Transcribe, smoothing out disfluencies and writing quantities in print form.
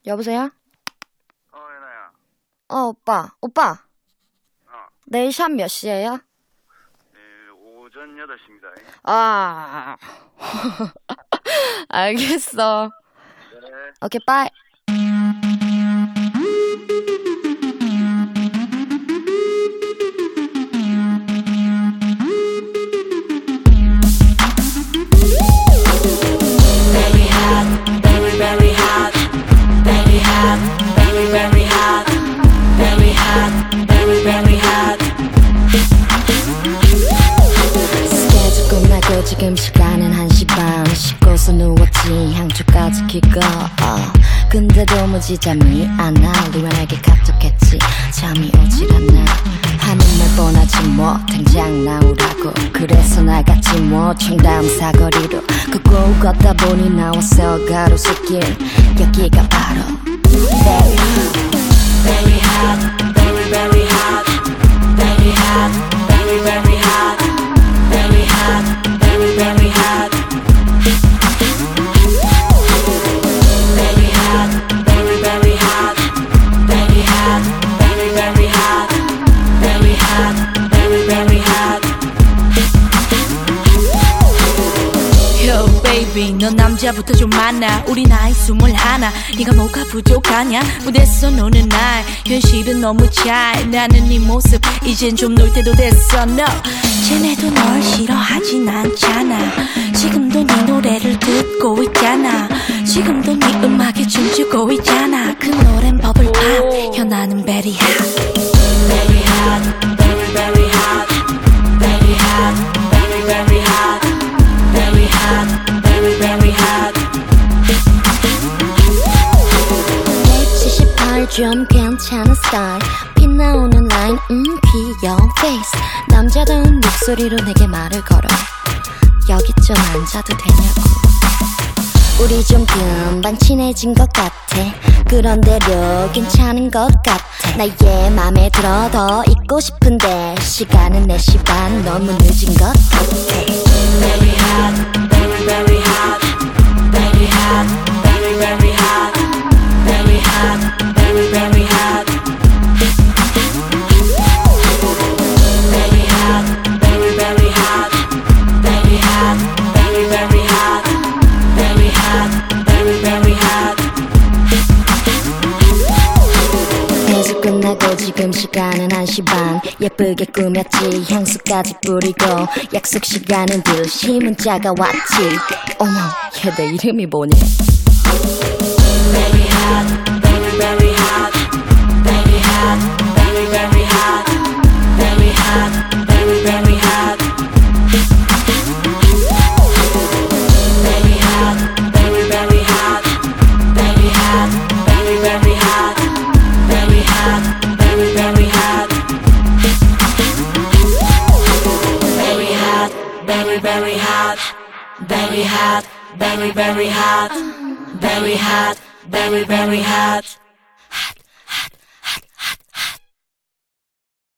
여보세요? 예나야. 오빠. 내일 샵 몇 시에요? 네, 오전 8시입니다. 알겠어. 네. 오케이, 빠이. 스케줄 끝나고 지금 시간은 1시 반. 씻고서 누웠지 향초까지 키고 근데도 무지 잠이 안 나. 리와 내게 카톡했지 잠이 오질 않나. 하는 말 뻔하지 뭐 당장 나오라고. 그래서 나갔지 뭐 청담 사거리로. 걷고 걷다 보니 나왔어 가로수길. 여기가 바로 Very hot, very hot, very very hot, very hot, very very hot, very hot, very very hot, very hot, very very hot, very hot, very very hot, very hot, very very hot. Yo baby 넌 남자부터 좀 만나. 우리 나이 21. 네가 뭐가 부족하냐. 무대에서 노는 날 현실은 너무 차이. 나는 네 모습 이젠 좀 놀 때도 됐어. No 쟤네도 널 싫어하진 않잖아. 지금도 네 노래를 듣고 있잖아. 지금도 네 음악에 춤추고 있잖아. 그 노랜 버블팝 현아는 very hot, Very hot, very very hot, very hot, very very hot, very hot, very very hot. 178 좀 괜찮은 스타일. 피 나오는 라인 귀여운 페이스. 남자다운 목소리로 내게 말을 걸어. 여기 좀 앉아도 되냐고. 우리 좀 금방 친해진 것 같아. 그런대로 괜찮은 것 같아. 나의 맘에 들어 더 있고 싶은데 시간은 4시 반 너무 늦은 것 같아. Very hot, very very hot, very hot, very very hot, very hot, very very hot, very hot, very very hot, very hot, very very hot, very hot, very very hot. 회식 끝나고 지금 시간은 1시 반. 예쁘게 꾸몄지 향수까지 뿌리고. 약속 시간은 2시 문자가 왔지. 어머 얘 내 이름이 뭐니. Very hot, very very hot, very hot, very very hot, very hot, very very hot, very hot, very very hot, very hot, very very hot, very hot, very very hot, very hot, very very hot, very hot, very very hot, very hot, very very hot.